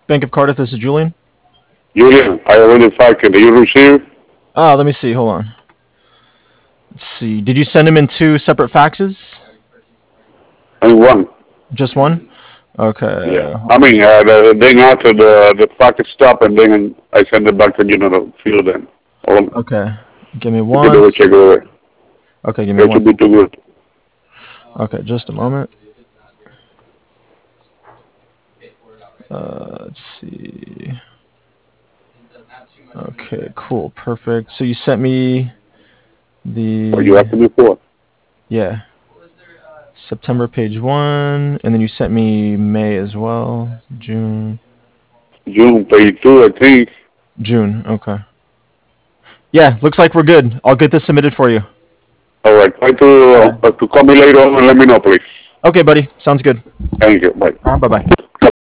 Bank of Cardiff, this is Julian. Julian, I already faxed it. Did you receive? Ah, let me see. Hold on. Let's see. Did you send him in two separate faxes? And one. Just one? Yeah. Okay. I mean, the thing after the packet stop, and then I send it back to you know the field. Then Okay. Give me you can do one. a check over. Okay, give me It one. should be too good. Okay, just a moment. Let's see. Okay, cool. Perfect. So you sent me What you the, asking me for? yeah, September page 1, and then you sent me May as well. June. June page 2, I think. June. Okay. Yeah, looks like we're good. I'll get this submitted for you. All right. Try All right. to call me later on and let me know, please. Okay, buddy. Sounds good. Thank you. Bye. Bye-bye.